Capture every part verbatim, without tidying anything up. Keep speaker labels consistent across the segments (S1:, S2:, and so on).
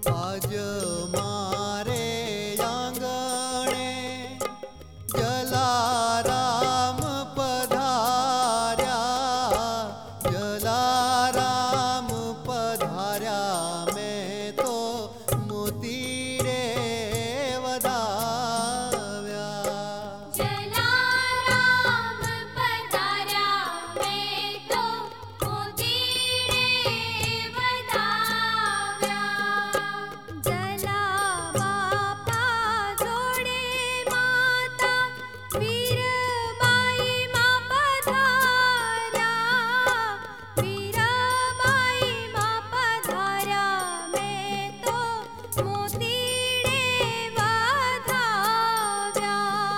S1: आज मारे आंगणे जलाराम पधार्या, जलाराम पधार्या मैं तो मोती रे वधाव्या।
S2: जलाराम पधार्या मैं तो मोती रे वधाव्या। जला बापा जोडे माता वीरबाई मा पधार्या, वीरबाई मा पधार्या मैं तो मोती रे वधाव्या।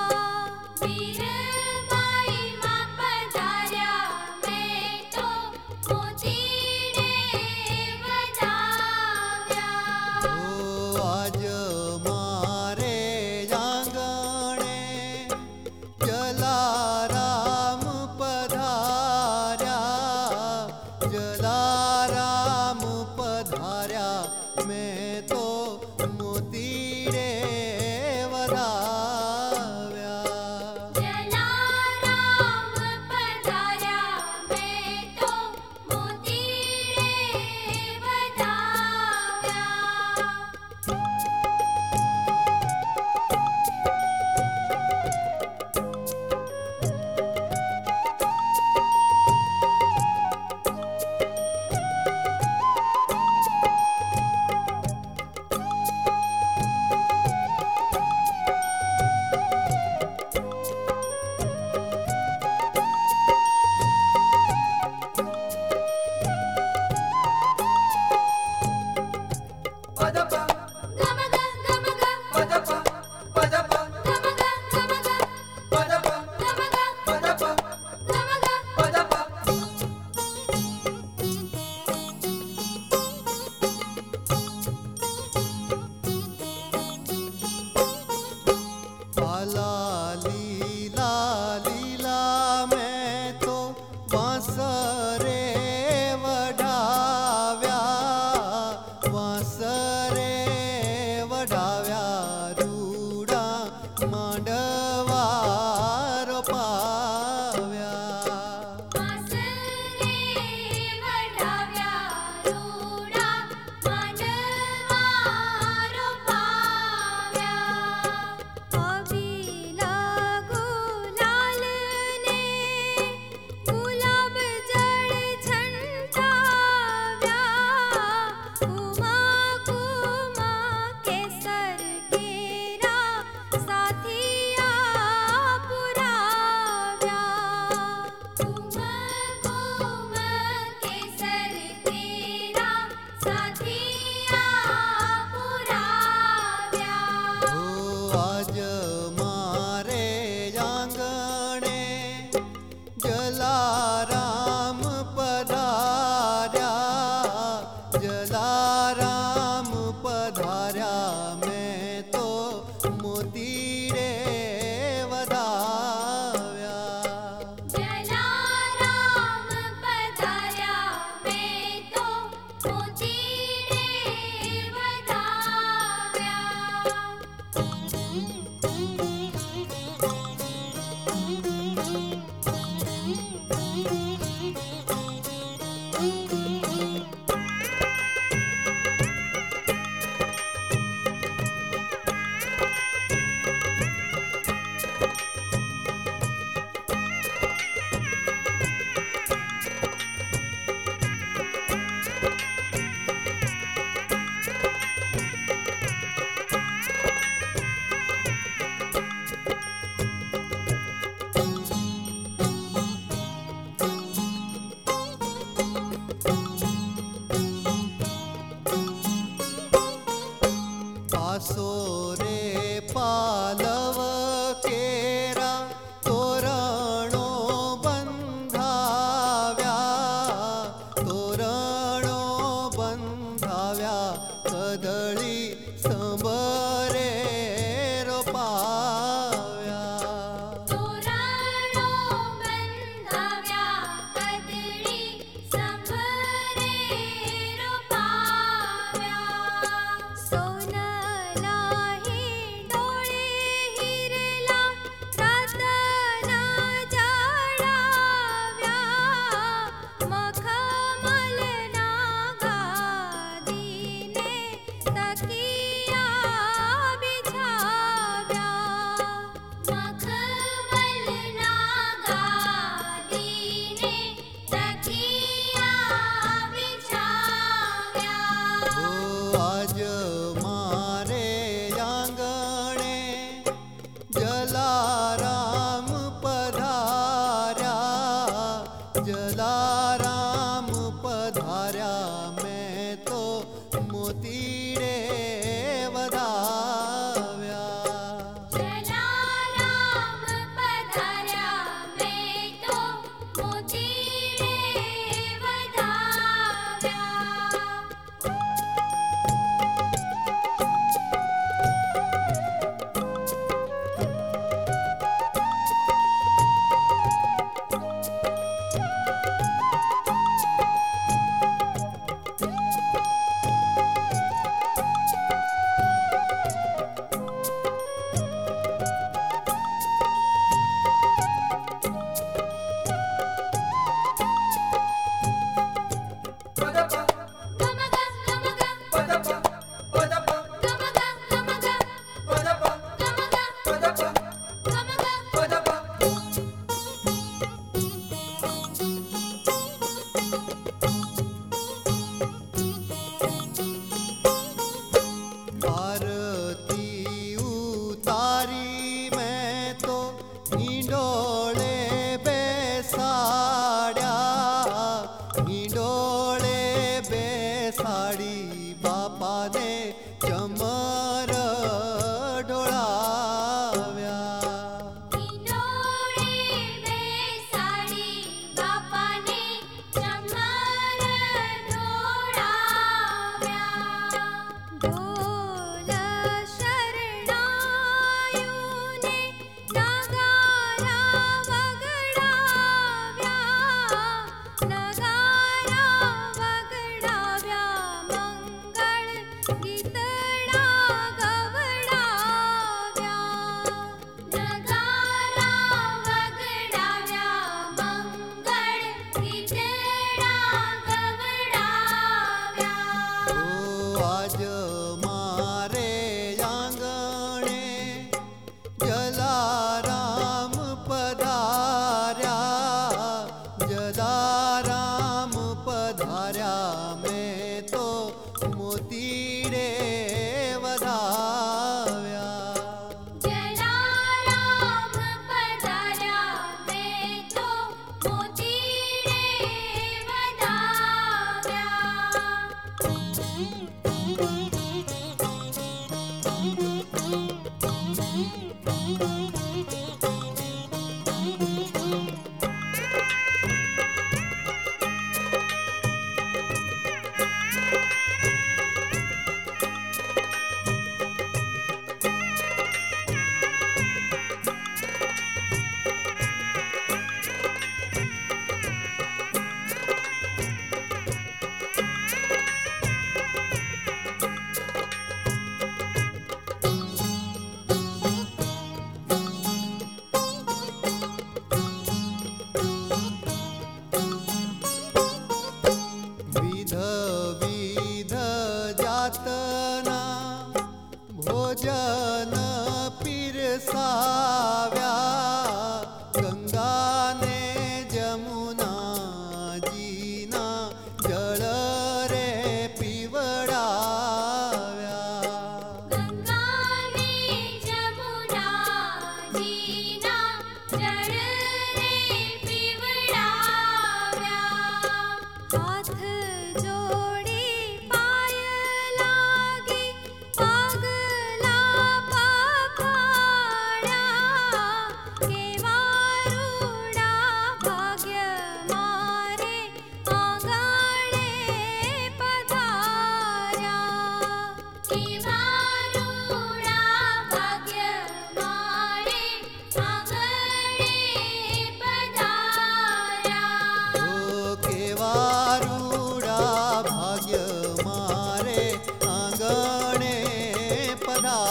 S2: वीरबाई मा पधार्या मैं तो मोती रे वधाव्या।
S1: ओ आज मारे आंगणे जलाराम पधार्या, जलाराम पधार्या मैं तो मोती रे वधाव्या।
S2: जलाराम पधार्या मैं तो मोती रे वधाव्या।
S3: पदपा
S2: गमग गमग
S3: पदपा पदपा
S2: गमग गमग
S3: पदपा
S2: गमग
S3: पदपा
S2: गमग
S3: पदपा।
S1: आला लीला लीला मैं तो बांसरे वढाव्या, बांसरे वढाव्या रूडा मांडवा रोपाव्या।
S2: वासरे वढाव्या रूडा मांडवा रोपाव्या। अबिला गुलालने गुलाब जळ छंटाव्या। कुमा कुमा केसर केरा साथिया पुराव्या। कुमा कुमा केसर केरा साथिया पुराव्या।
S1: ओ आज मारे आंगणे जलाराम पधार्या, जलाराम पधार्या मैं तो मोती रे वधाव्या।
S2: जलाराम पधार्या मैं तो मोती रे वधाव्या।
S1: आसो रे पालव केरा तोरणो बंधाव्या, तोरणो बंधाव्या कदळी संबरे रोपाव्या।
S2: तोरणो बंधाव्या कदळी संभरे रोपाव्या। सोनला हिंडोळे हिरला रतन जळाव्या मखमलना गादीने तकिया बिछाव्या मखमलना गादीने तकिया बिछाव्या
S1: हो आज मारे आंगणे जलाराम पधार्या जलाराम पधार्या मैं तो मोतीडे वधाव्या
S2: जलाराम पधार्या मैं तो मोतीडे वधाव्या
S3: Padapa,
S2: गमगा गमगा
S3: padapa, padapa,
S2: गमगा गमगा
S3: padapa,
S2: गमगा
S3: padapa,
S2: गमगा
S3: padapa.
S1: आरती उतारी मैं तो हिंडोळे बेसाड्या हिंडोळे बेसाडी बापाने चमर डोळाव्या
S2: हिंडोळे बेसाडी बापाने चमर डोळाव्या ढोल शरणायुने नगारा वगडाव्या नगारा वगडाव्या मंगळ गीतडा गवडाव्या नगारा वगडाव्या मंगळ गीतडा गवडाव्या
S1: हो आज मारे आंगणे जलाराम पधार्या जलाराम पधार्या मैं तो मोतीडे वधाव्या
S2: जलाराम पधार्या मैं तो मोतीडे वधाव्या
S1: विध विध जातना भोजन पिरसाव्या गंगाने जमुना जीना जळ रे पिवडाव्या
S2: गंगाने जमुना जीना जळ रे पिवडाव्या हाथ जोडी पाय लागी पागला
S1: पधारा